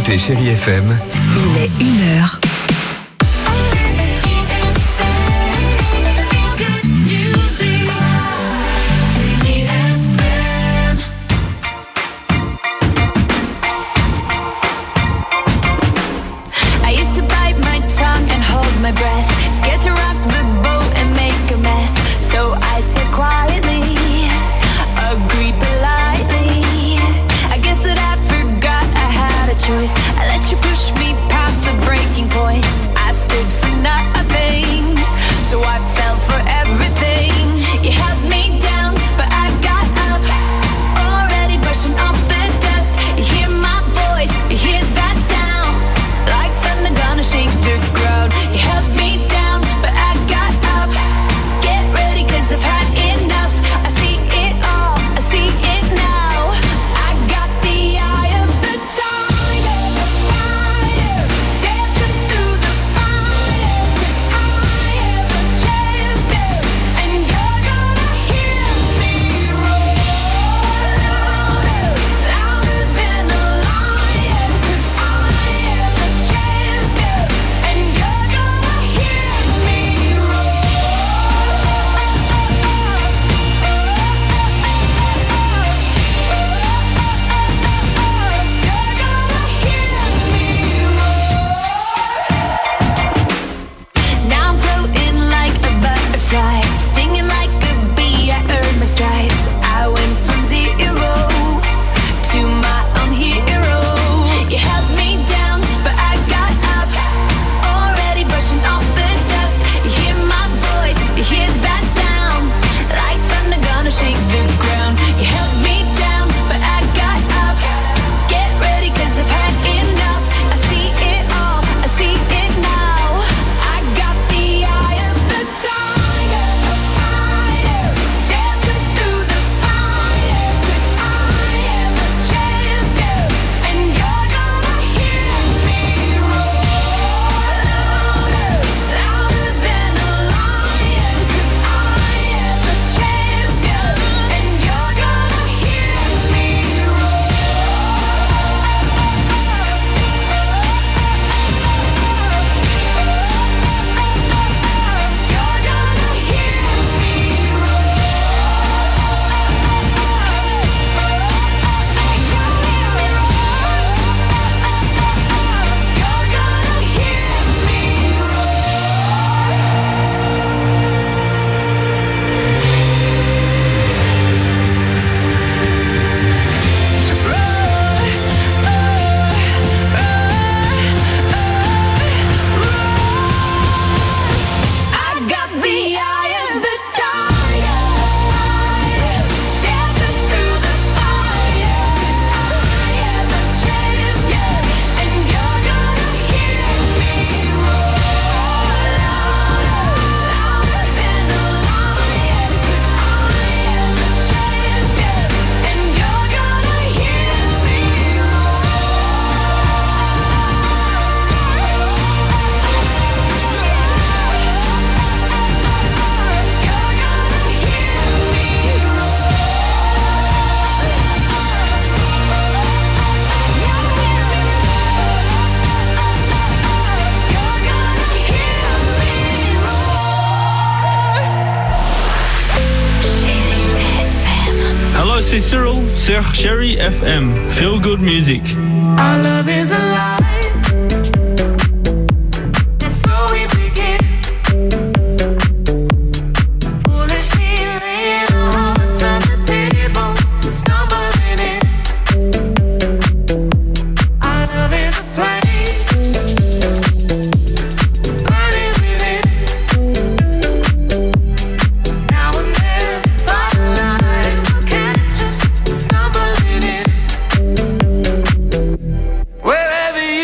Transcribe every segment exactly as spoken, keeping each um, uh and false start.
écoutez Chérie F M. Il est une heure. My breath, scared to rock the boat and make a mess. So I said quietly, agreed politely. I guess that I forgot I had a choice. I let you push me past the breaking point. I stood for nothing, so I fell for everything. You held me down, but I got up, already brushing off the dust. You hear my voice, you hear that sound, like thunder gonna shake the ground. You held me down, but I got up. Get ready, cause I've had enough. I see it all, I see it now. I got the eye of the tiger, the fire, dancing through the fire. Cause I am a champion, and you're gonna hear me roar louder, louder than a lion. Cause I am a champion, and you're gonna hear me roar. Now I'm floating like a butterfly, stinging like a bee. I earned my stripes. I went from zero to my own hero. You held me down, but I got up, already brushing off the dust. You hear my voice, you hear that sound, like thunder gonna shake the ground. You held me down, but I got up. Get ready, cause I've had enough. I see it all, I see it now. I got the eye of the tiger, the fire, dancing through the fire. Cause I am a champion, and you're gonna hear me roar louder, louder than a lion. Cause I am a champion, and you're gonna hear me roar. You're gonna hear me You're gonna hear me I got the eye of the tiger, fire, dancing through the fire. Cause I am a champion, and you're gonna hear me roar louder, louder than a lion. Cause I am a champion, and you're gonna hear me Hello, c'est Cyril sur Chérie F M. Feel good music. Our love is alive. So we begin. Foolishly laying our hearts on the table, stumbling in. Our love is a flame, burning within. Now and then, firelight will catch us stumbling in. Wherever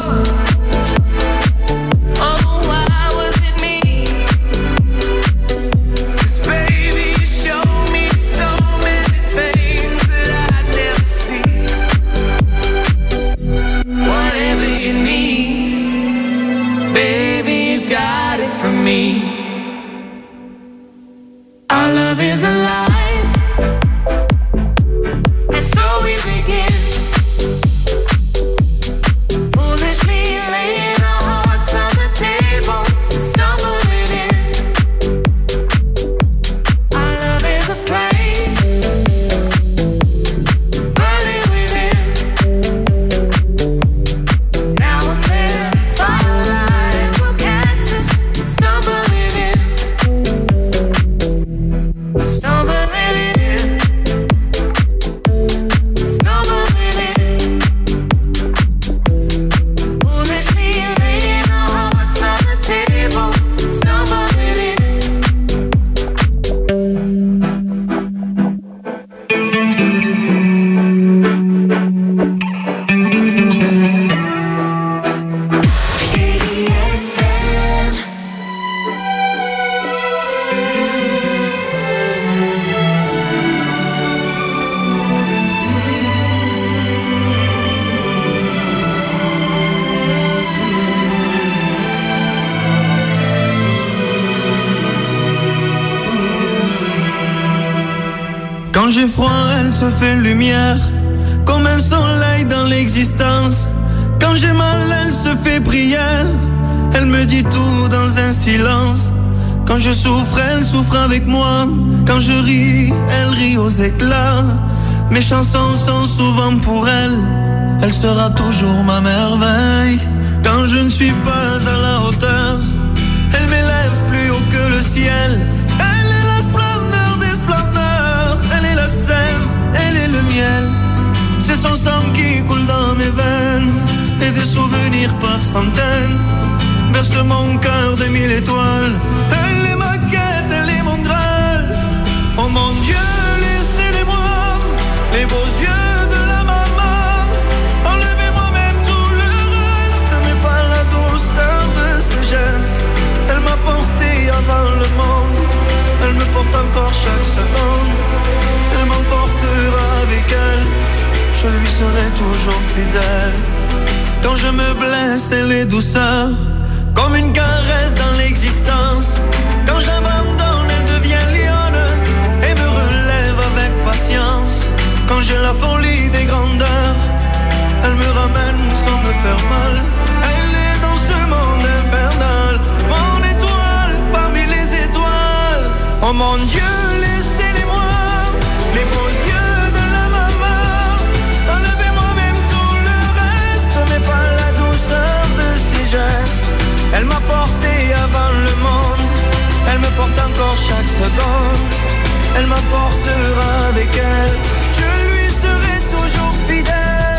Quand j'ai froid, elle se fait lumière, comme un soleil dans l'existence. Quand j'ai mal, elle se fait prière, elle me dit tout dans un silence. Quand je souffre, elle souffre avec moi. Quand je ris, elle rit aux éclats. Mes chansons sont souvent pour elle, elle sera toujours ma merveille. Quand je ne suis pas à la hauteur, elle m'élève plus haut que le ciel. Elle est la splendeur des splendeurs, elle est la sève, elle est le miel. C'est son sang qui coule dans mes veines, et des souvenirs par centaines berce mon cœur des mille étoiles. Elle est ma quête, elle est mon graal. Oh mon Dieu, laissez-les-moi, les beaux yeux de la maman. Enlevez-moi même tout le reste, mais pas la douceur de ses gestes. Elle m'a porté avant le monde, elle me porte encore chaque seconde. Elle m'emportera avec elle, je lui serai toujours fidèle. Quand je me blesse, elle est douceur, comme une caresse dans l'existence. Quand j'abandonne, elle devient lionne et me relève avec patience. Quand j'ai la folie des grandeurs, elle me ramène sans me faire mal. Elle est dans ce monde infernal, mon étoile parmi les étoiles. Oh mon Dieu, laissez-les-moi, les beaux yeux de la maman. Enlevez-moi même tout le reste, mais pas la douceur de ses gestes. Elle m'a porté avant le monde, elle me porte encore chaque seconde. Elle m'apportera avec elle, je lui serai toujours fidèle.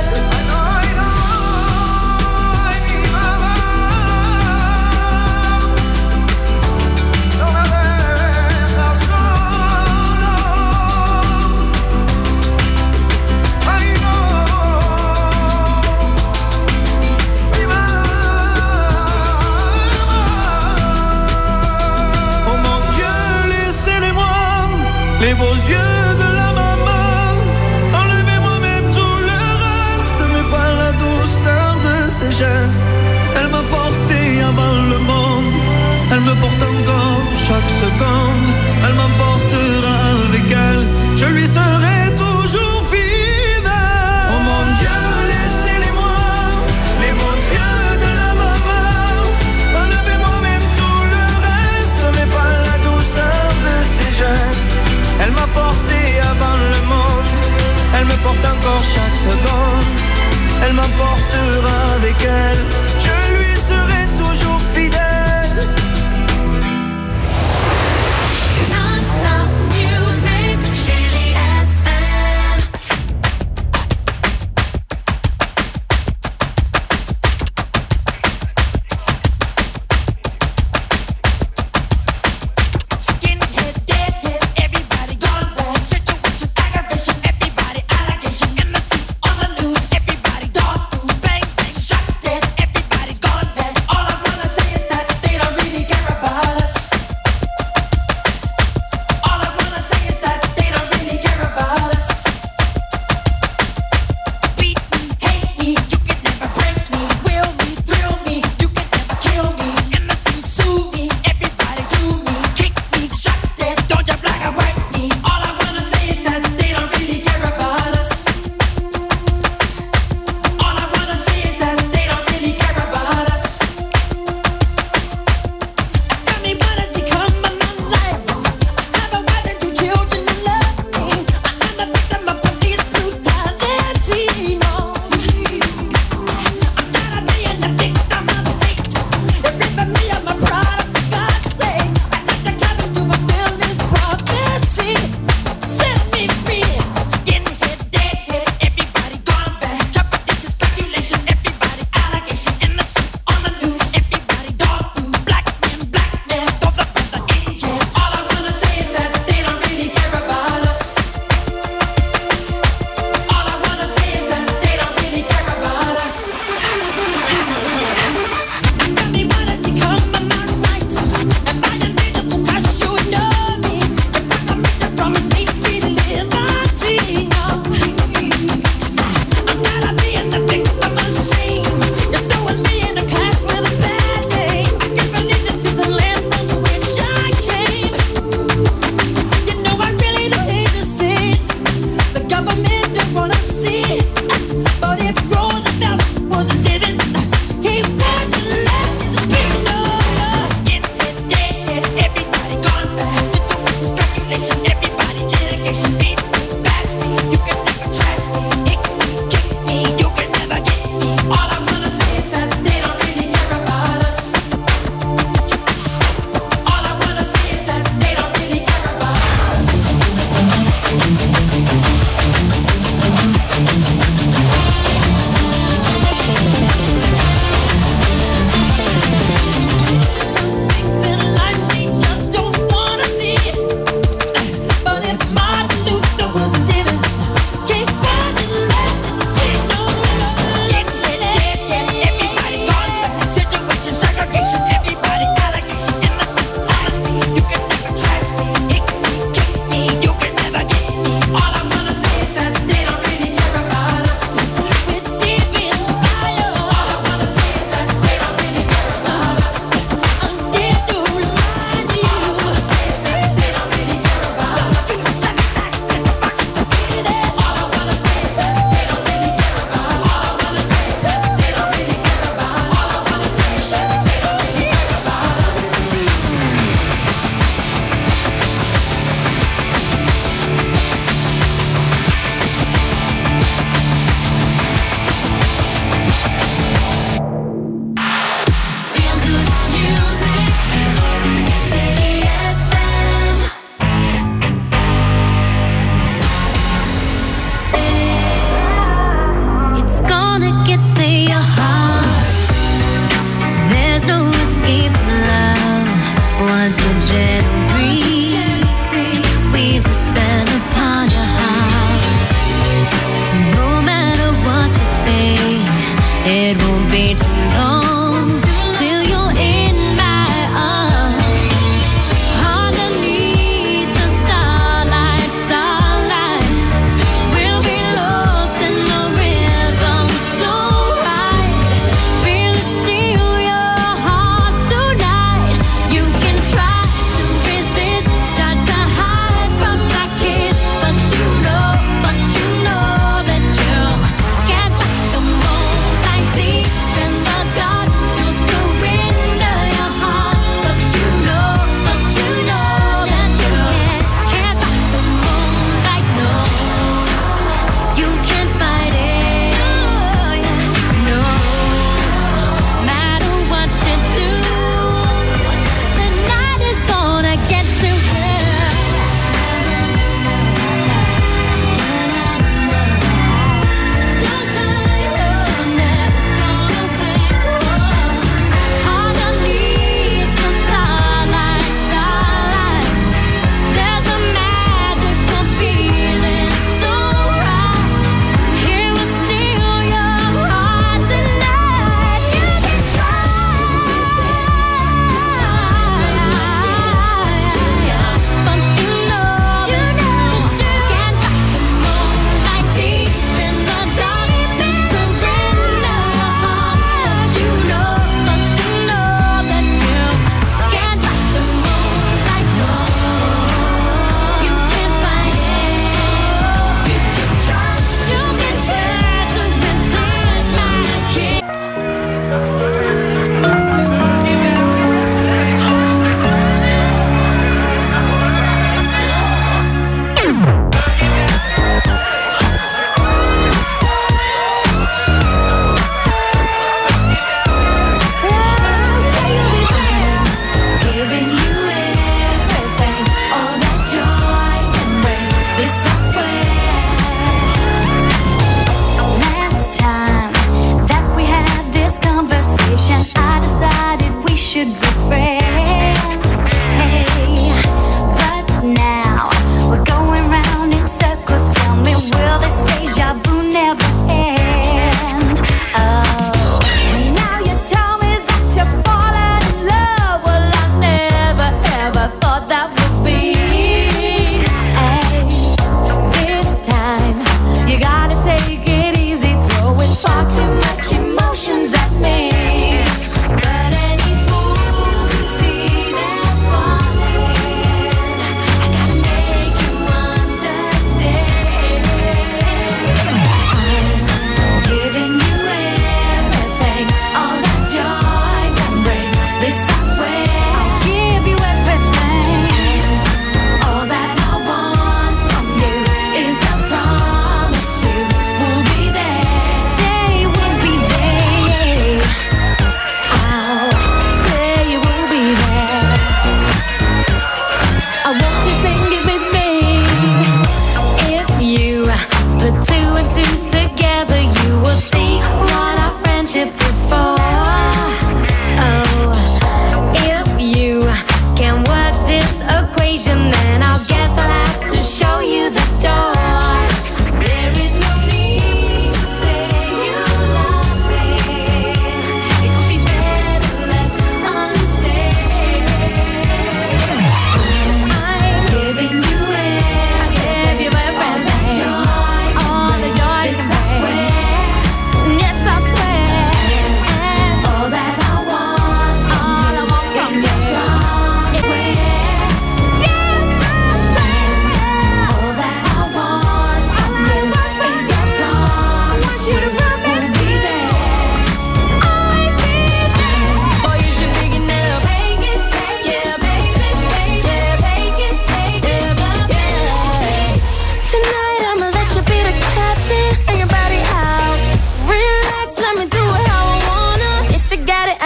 Les beaux yeux de la maman, enlevez-moi même tout le reste, mais pas la douceur de ses gestes. Elle m'a porté avant le monde, elle me porte encore chaque seconde. Elle m'emportera avec elle, je lui serai toujours fidèle. Oh mon Dieu, laissez-les-moi, les beaux yeux de la maman. Enlevez-moi même tout le reste, mais pas la douceur de ses gestes. Elle m'a porté avant le monde, elle me porte encore chaque seconde. Elle m'emportera avec elle, je lui serai toujours fidèle. Non-stop.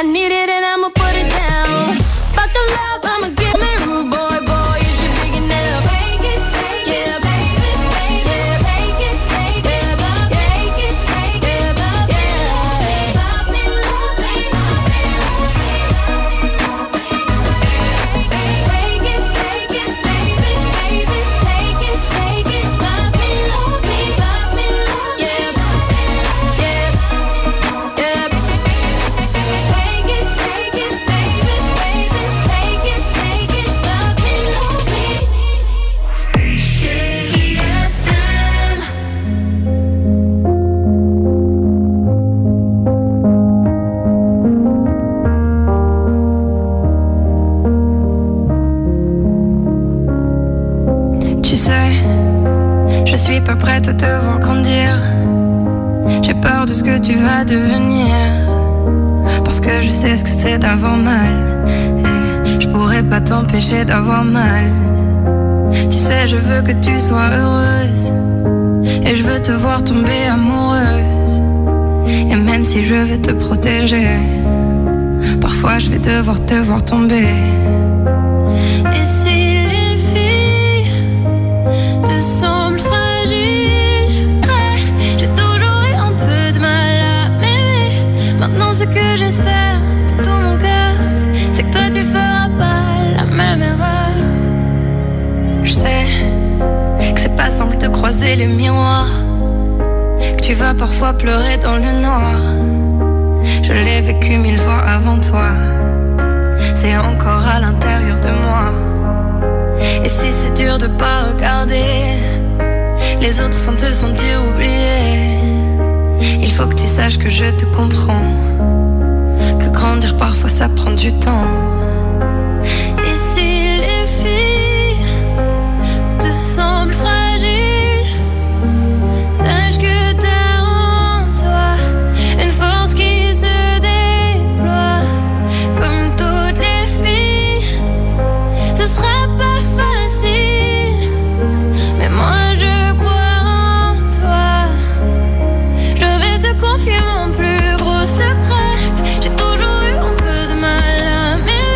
need it and I'ma put it down. Fuck the love, I'ma give me rude boy, boy, is you big enough? Take it, take it, yeah, baby, baby, yeah. Take it, take it, yeah, take it, take it, yeah, yeah. Love me, love me, love me, love me. Take it, take it, baby, baby, take it, take it, love me, love me, love me, love me, yeah, yeah, yeah. Take it, take it, baby, baby, take it, take it, love me, love me. Chérie F M. Tu sais, je suis pas prête à te voir grandir. J'ai peur de ce que tu vas devenir. Parce que je sais ce que c'est d'avoir mal. Et je pourrais pas t'empêcher d'avoir mal. Tu sais, je veux que tu sois heureuse. Et je veux te voir tomber amoureuse. Et même si je vais te protéger, parfois je vais devoir te voir tomber. Et si les filles te semblent fragiles, ouais, j'ai toujours eu un peu de mal à m'aimer. Maintenant ce que j'espère de tout mon cœur, c'est que toi tu feras pas la même erreur. Je sais que c'est pas simple de croiser les miroirs, que tu vas parfois pleurer dans le noir. Je l'ai vécu mille fois avant toi, c'est encore à l'intérieur de moi. Et si c'est dur de pas regarder les autres sans te sentir oublié, il faut que tu saches que je te comprends, que grandir parfois ça prend du temps. Et si les filles te semblent fragiles, sache que t'as en toi une force qui se déploie. Comme toutes les filles, ce sera pas facile, mais moi je crois en toi. Je vais te confier mon plus gros secret. J'ai toujours eu un peu de mal à m'aimer.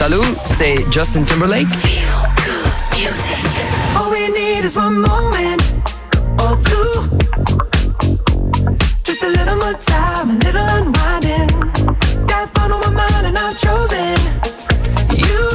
Salut, c'est Justin Timberlake. All we need is one moment or two. Just a little more time, a little unwinding. Got fun on my mind and I've chosen you.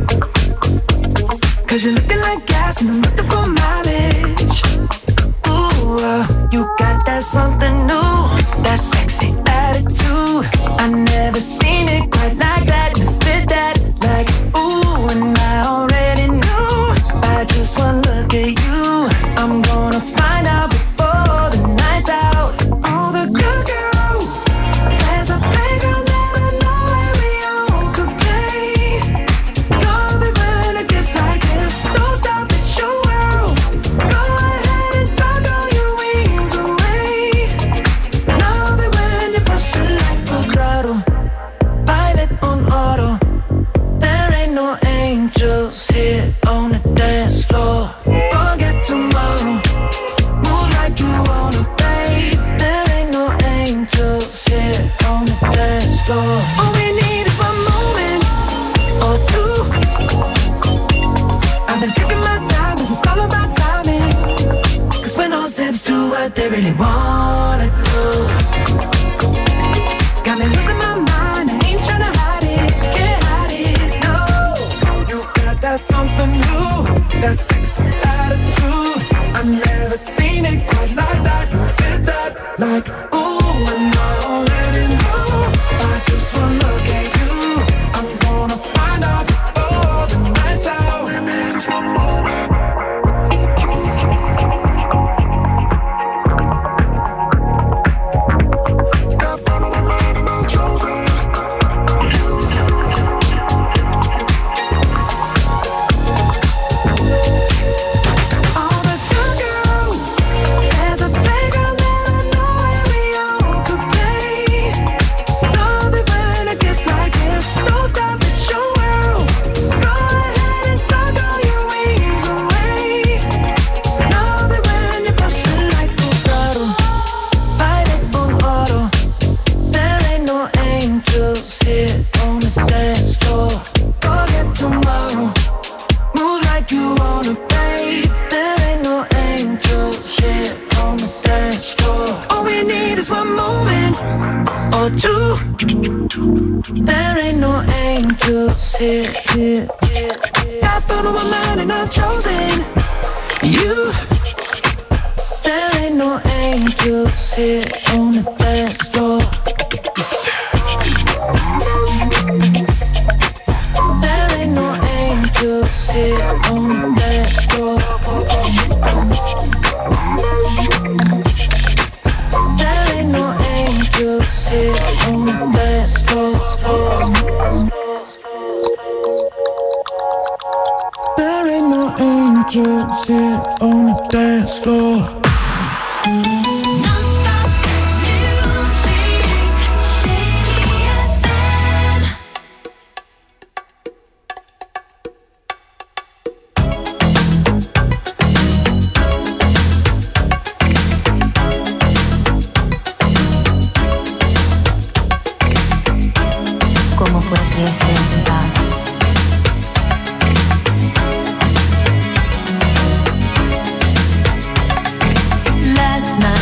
Cause you're looking like gas and I'm looking for mileage. Ooh, uh, you got that something new, that sexy attitude. I never seen it quite like that. You fit that like ooh, and I already knew by just one look at you. I'm gonna find out before the night's out. All the good girls, there's a playground that I know where we all could play. Love it when it gets like this. Don't stop, it's your world. Go ahead and tuck all your wings away. Love it when you push it like a throttle. Pilot on auto. There ain't no angels here on the dance floor. Forget tomorrow. Move like you wanna, babe. There ain't no angels here on the dance floor. All we need is one moment or two. I've been taking my time, but it's all about timing. Cause when all zips do what they really wanna do. Got me losing my mind, I ain't tryna hide it, can't hide it, no. You got that something new, that sexy attitude. I've never seen it quite like that. You did that like ooh, and I already know. I just wanna look at you. I'm gonna find out before the night's out. All we need is one moment. Got fun on my mind and I've chosen you. All the good girls, there's a playground that I know where we all could play. Love it when it gets like this. Don't stop, it's your world. Go ahead and tuck all your wings away. Love it when you push it like a throttle. Pilot on auto. There ain't no angels here on the dance floor. Forget tomorrow. Move like you wanna, babe. There ain't no angels here on the dance floor. All we need is one moment or two. There ain't no angels here, here, here. Got fun on my mind and I've chosen you. There ain't no angels here on the dance floor. There ain't no angels here on the dance floor. There ain't no angels here on the dance floor. There ain't no angels here on the dance floor. Non-stop music, Shady F M. ¿Cómo fue que se inventaba? Last night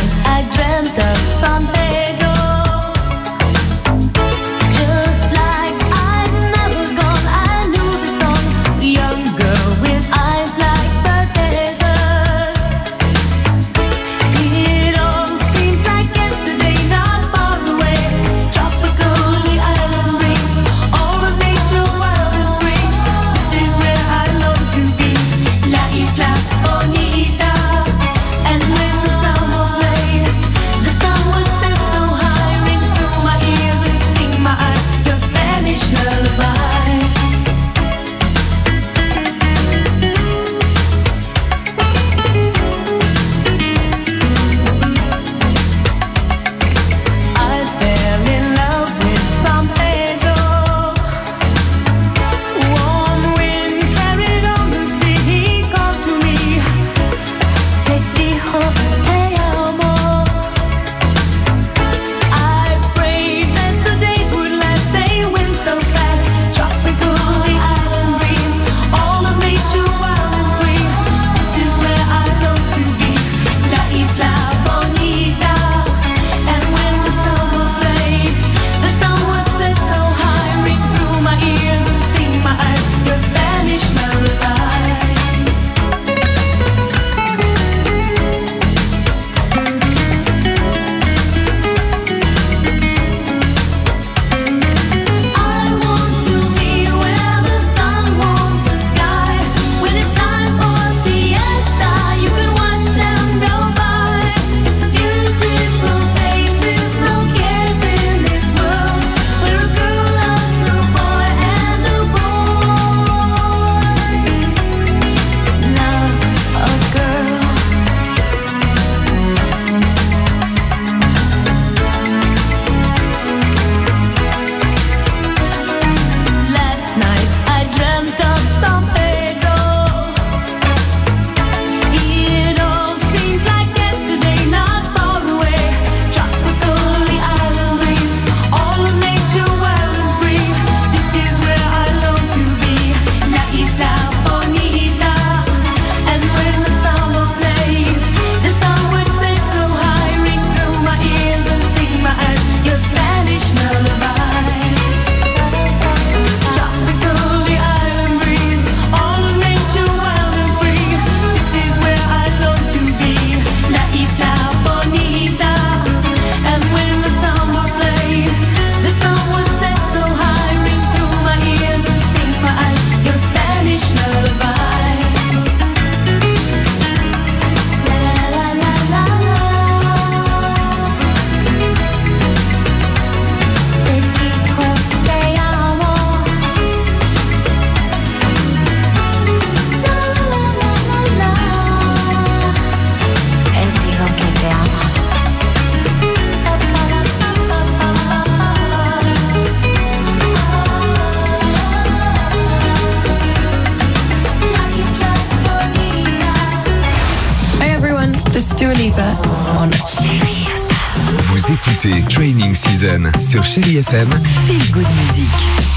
Dua Lipa on Chérie F M. Vous écoutez Training Season sur Chérie F M. Feel Good Music.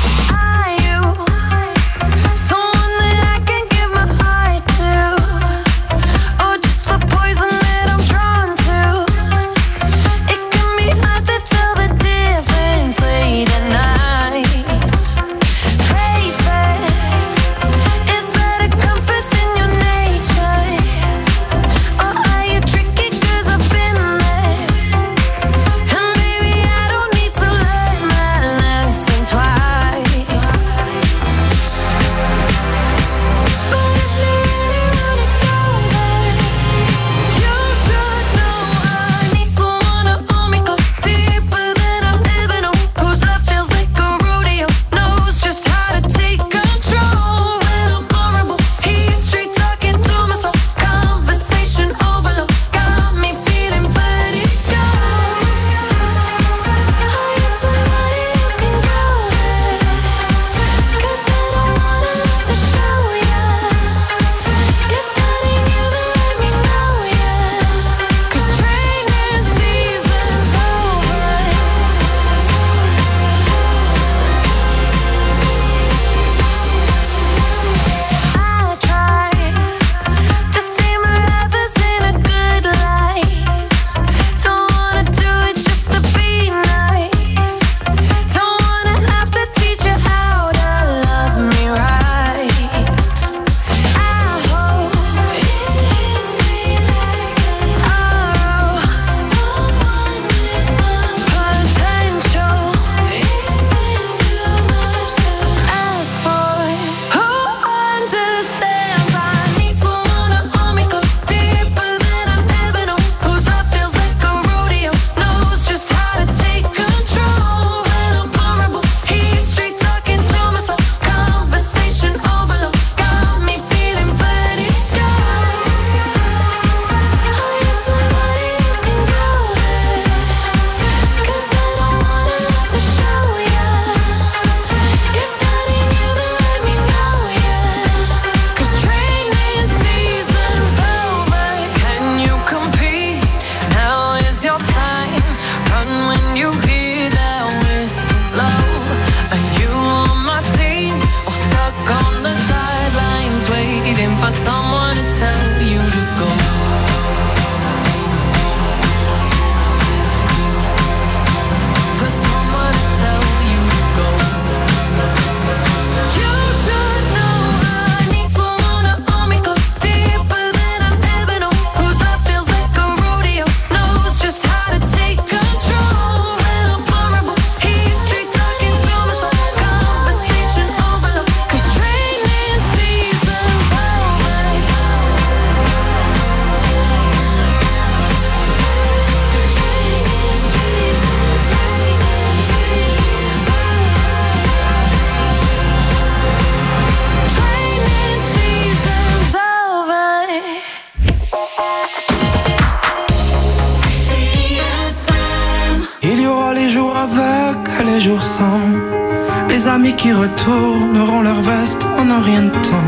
Les amis qui retourneront leur veste en un rien de temps.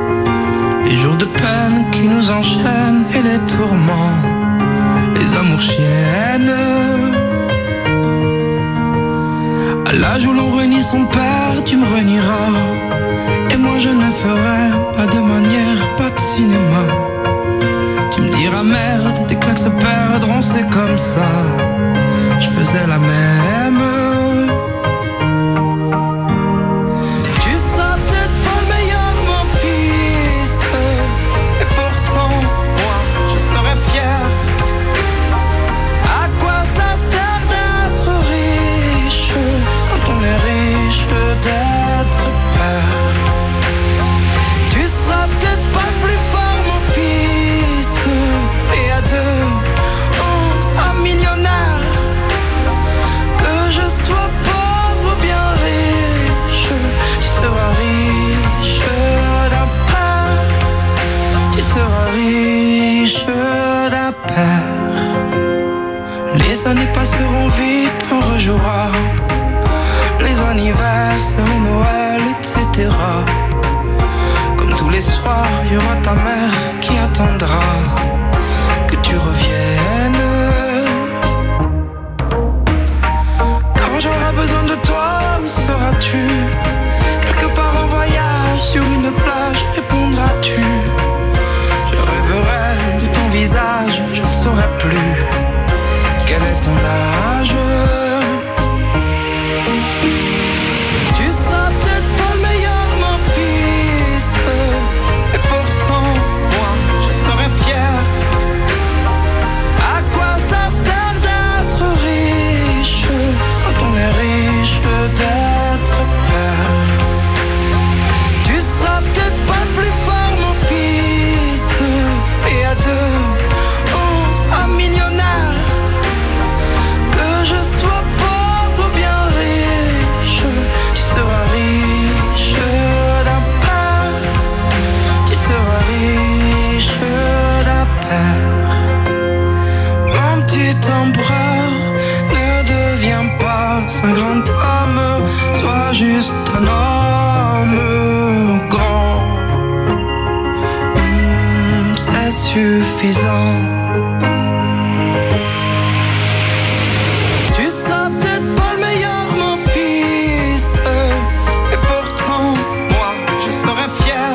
Les jours de peine qui nous enchaînent et les tourments, les amours chiennes. À l'âge où l'on renie son père, tu me renieras. Et moi je ne ferai pas de manière, pas de cinéma. Tu me diras merde, des claques se perdront, c'est comme ça. Je faisais la même. Les années passeront vite, on rejouera les anniversaires, les Noëls, et cetera. Comme tous les soirs, il y aura ta mère qui attendra que tu reviennes. sauras plus quel est ton âge. Tu seras peut-être pas le meilleur, mon fils, et pourtant, moi, je serai fier. À quoi ça sert d'être riche quand on est riche d'être père? Tu seras peut-être pas plus fort, mon fils, et à deux, on sera millionnaire. Que je sois pauvre ou bien riche, tu seras riche d'un père. Tu seras riche d'un père. Mon petit empereur, ne deviens pas un grand homme, sois juste un homme grand. Mmh, c'est suffisant. Tu seras peut-être pas le meilleur, mon fils, et pourtant, moi, je serai fier.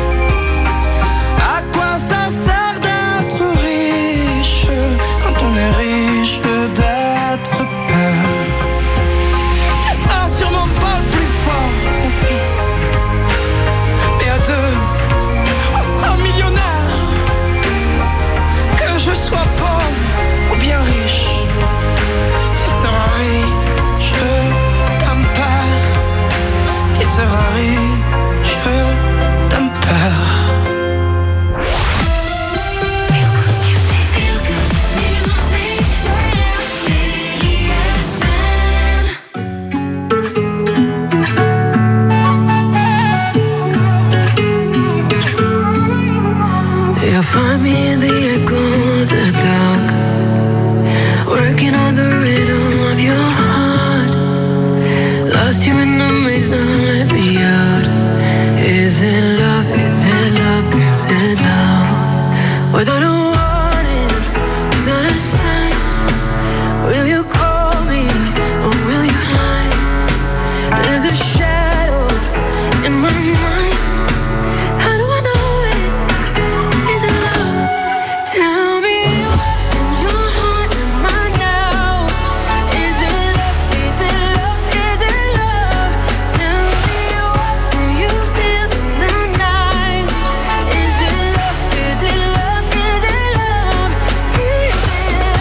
À quoi ça sert d'être riche quand on est riche d'être père? Tu seras sûrement pas le plus fort, mon fils, mais à deux, on sera millionnaire. Que je sois pauvre ou bien riche, tu seras riche d'un père. Tu seras riche d'un père. You'll find me in the echo of the dark, working on the rhythm of your heart. Lost you in the maze, now let me out. Is it love? Is it love? Is it love? Without a warning, without a sign, will you call me or will you hide? There's a shadow in my mind. How do I know it? Is it love? Tell me what in your heart am I now? Is it love? Is it love? Is it love? Tell me what do you feel in the night? Is it love? Is it love? Is it love? Is it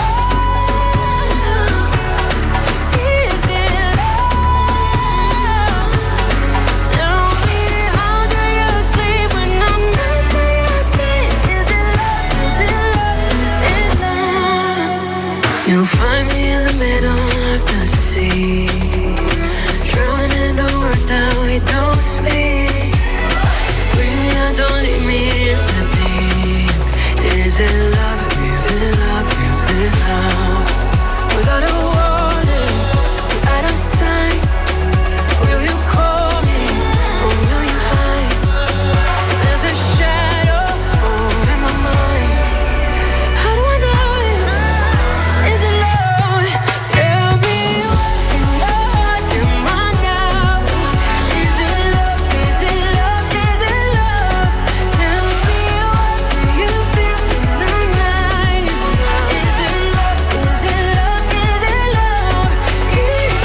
love? Is it love? Tell me how do you sleep when I'm not by your side? Is it love? Is it love? Is it love? You'll find me in the middle of the sea, drowning in the words that we don't speak. Bring me out, don't leave me in the deep. Is it love? Is it love? Is it love? Without a warning, without a sign, will you call me or will you hide? There's a shadow over my mind. How do I know it? Is it love? Tell me what in your heart am I now? Is it love? Is it love? Is it love? Tell me what do you feel in the night? Is it love? Is it love? Is it love? Is it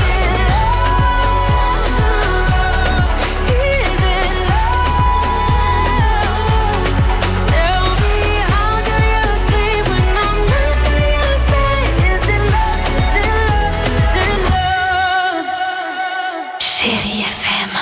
love? Is it love? Tell me how do you sleep when I'm not by your side? Is it love? Is it love? Is it love? Chérie F M.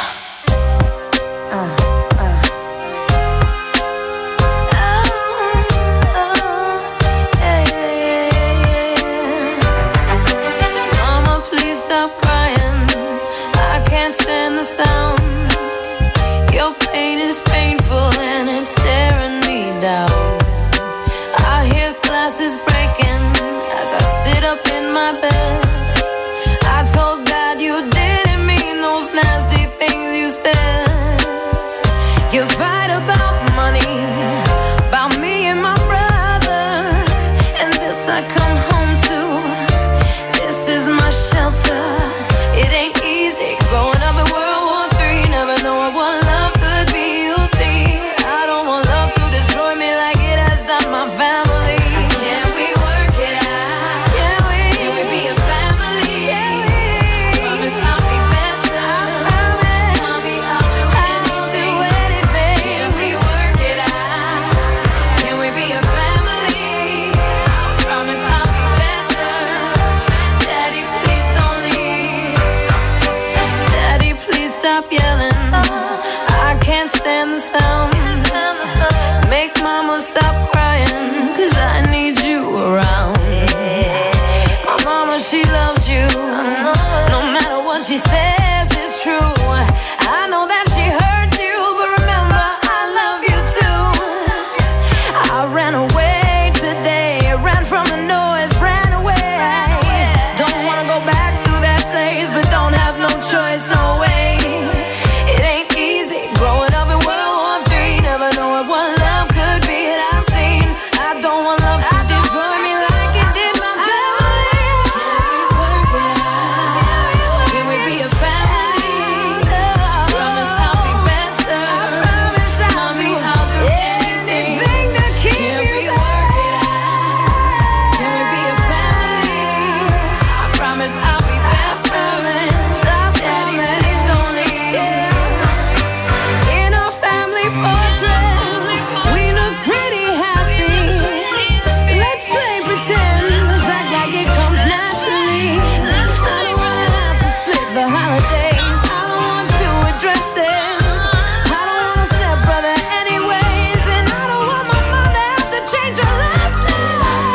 Mama, please stop crying. I can't stand the sound. Your pain is painful and it's staring me down. I hear glasses breaking as I sit up in my bed. I told God you didn't mean those nasty things you said. You fight about money, about me and my brother, and this I come home to. This is my shelter. It ain't easy growing up in World War Three, never knowing what love could be. You'll see, I don't want love to destroy me like it has done my family. Can we work from the noise, ran away. Don't wanna go back to that place, but don't have no choice, no way. It ain't easy growing up in World War Three. Never knowing what love could be that I've seen. I don't want love to destroy me like it did my family. Can we be a family? Promise I'll be better. Mommy, I'll do anything to keep you. Can we work it out? Can we be a family? I promise I'll be best friends. Daddy, please don't leave. In our family portrait, we look pretty happy. Let's play pretend, let's act like it comes naturally. I don't wanna have to split the holidays. I don't want to address this. I don't want a stepbrother anyways. And I don't want my mom to have to change her last name.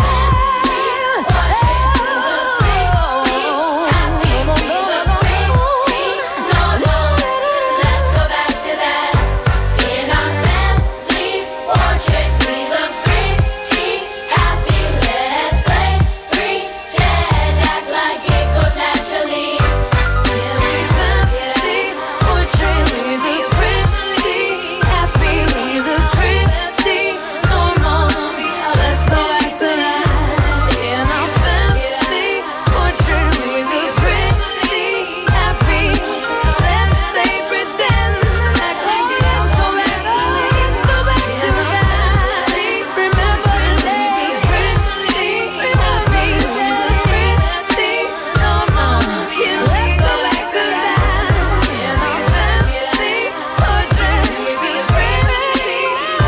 Let's go back to that. In our family portrait, we look pretty happy. Let's play pretend, act like it goes naturally. Can we family portrait? Let me be pretty happy. We look pretty normal. Let's go back to that. In our family portrait, let me be pretty happy. Let's play pretend, act like it goes so naturally. Let's go back to that. Remember the day. Pretty happy. Pretty normal. Let's go back to that. In our family portrait, let me be pretty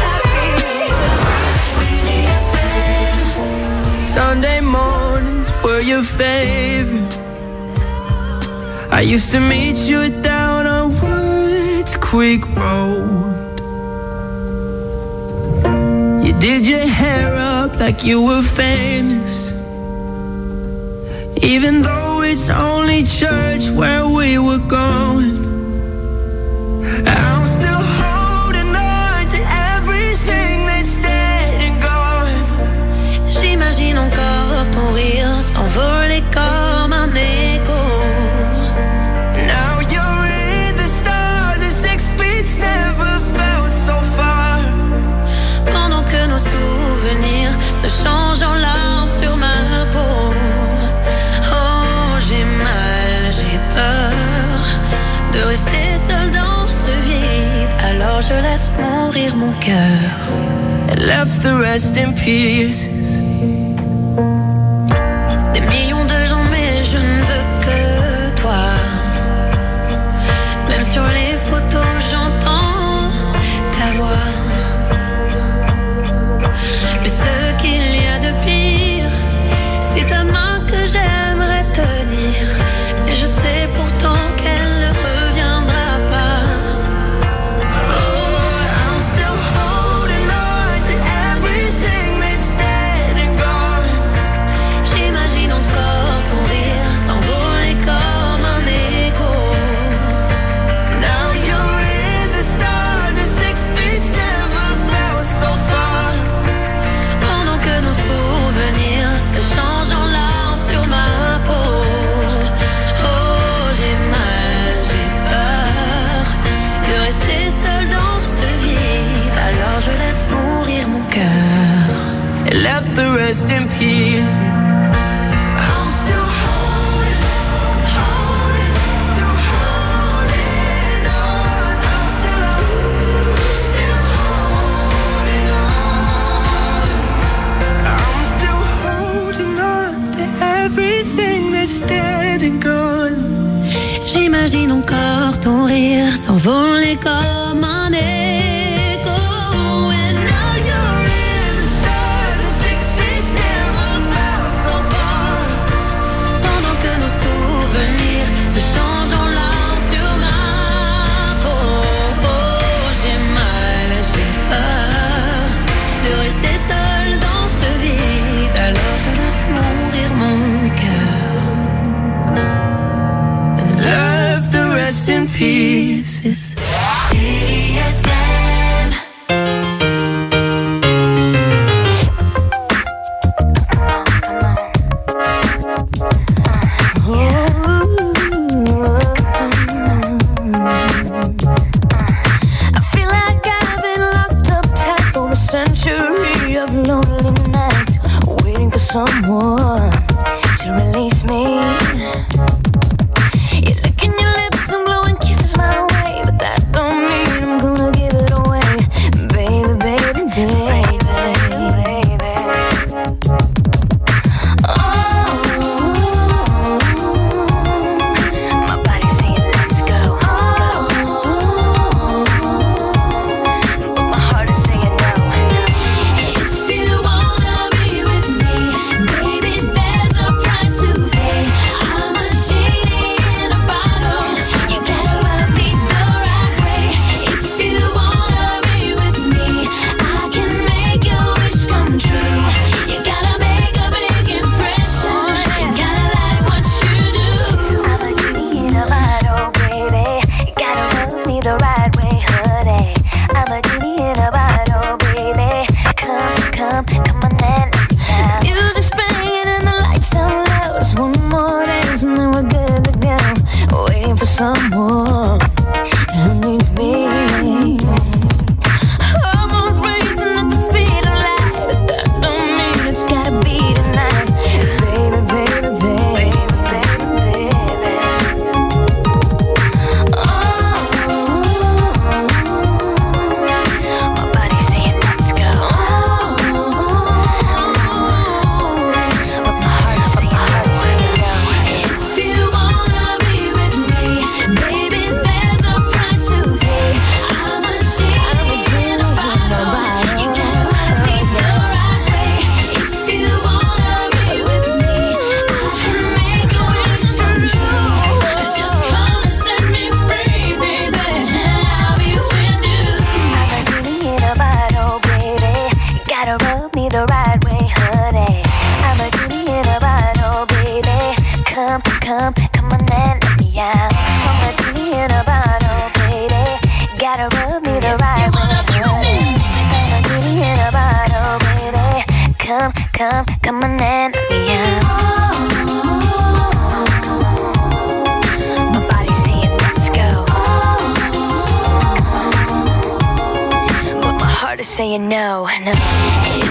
happy. Sunday mornings were your favorite. I used to meet you down on Woods Creek Road. You did your hair up like you were famous, even though it's only church where we were going. I'm still holding on to everything that's dead and gone. J'imagine encore ton rire s'envoler comme un écho. Now you're in the stars and six feet never felt so far. Pendant que nos souvenirs se changent en larmes sur ma peau. Oh, j'ai mal, j'ai peur de rester seule dans ce vide. Alors je laisse mourir mon cœur. And left the rest in pieces. Des millions de gens, mais je ne veux que toi. Même sur les photos, j'entends ta voix. Mais ce qu'il y a de pire, c'est ta main que j'aimerais tenir. Et je sais pourtant qu'elle ne reviendra pas. Oh, I'm still holding on to everything that's dead and gone. J'imagine encore ton rire s'envoler comme un écho. Now you're in the stars and six feet never felt so far. Pendant que nos souvenirs se changent en larmes sur ma peau. Oh, j'ai mal, j'ai peur de rester seule dans ce vide. Alors je laisse mourir mon cœur. And left the rest in pieces. I'm still holding, holding, still holding on. I'm still, still holding on. I'm still holding on to everything that's dead and gone. J'imagine encore ton rire s'envoler comme un écho. And now you're in the stars and six feet never felt so far. Pendant que nos souvenirs se changent en larmes sur ma peau. Oh, j'ai mal, j'ai peur de rester seule dans ce vide. Alors je laisse mourir mon cœur. And Left the rest in pieces. someone to release me. You're licking your lips and blowing kisses my way, but that don't mean I'm gonna give it away, baby, baby, baby, baby. Oh, my body's saying let's go. Oh, but my heart is saying no. If you wanna be with me, baby, there's a price to pay. I'm a genie in a bottle. You gotta rub me the right way. If you wanna be with me, I can make your wish come true. You gotta make a big impression. Gotta like what you do. I'm a genie in a bottle, baby. You gotta rub me the right way, honey. I'm a genie in a bottle, baby. Come, come, come on and now. Music's playing and the lights down low. Just one more dance and then we're good to go. Waiting for someone who needs me. Hormones racing at the speed of light, but that don't mean it's gotta be tonight, baby, baby, baby, baby, baby. Oh, my body's saying let's go. But my heart's saying no. If you wanna be with me, baby, there's a price to pay. I'm a genie in a bottle. You gotta rub me the right way. If you wanna be with me, I can make your wish come true. Just come and set me free, baby, and I'll be with you. I'm a genie in a bottle, baby. You gotta rub me the right way, honey. I'm a genie in a bottle, baby. Come, come, come on and let me out. I'm a genie in a bottle, baby. Gotta rub me the right way, honey. I'm a genie in a bottle, baby. Come, come, come on and let me out. My body's saying let's go, but my heart is saying no, no.